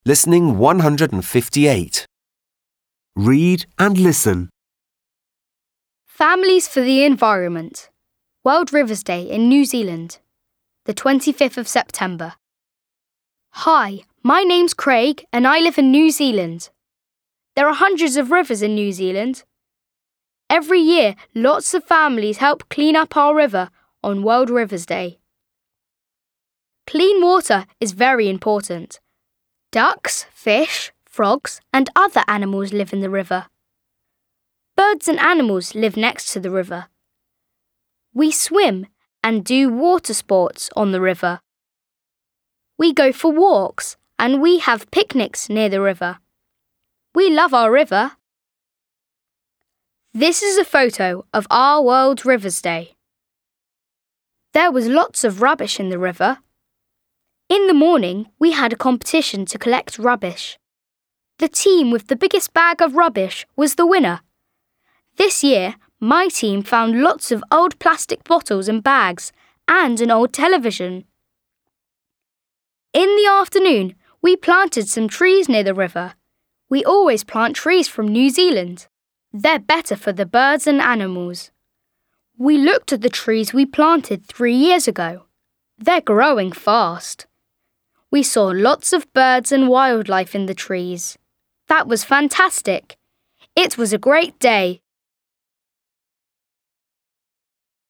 Listening 158. Read and listen. Families for the Environment. World Rivers Day in New Zealand. The 25th of September. Hi, my name's Craig and I live in New Zealand. There are hundreds of rivers in New Zealand. Every year, lots of families help clean up our river on World Rivers Day. Clean water is very important. Ducks, fish, frogs, and other animals live in the river. Birds and animals live next to the river. We swim and do water sports on the river. We go for walks and we have picnics near the river. We love our river. This is a photo of our World Rivers Day. There was lots of rubbish in the river. In the morning, we had a competition to collect rubbish. The team with the biggest bag of rubbish was the winner. This year, my team found lots of old plastic bottles and bags and an old television. In the afternoon, we planted some trees near the river. We always plant trees from New Zealand. They're better for the birds and animals. We looked at the trees we planted 3 years ago. They're growing fast. We saw lots of birds and wildlife in the trees. That was fantastic. It was a great day.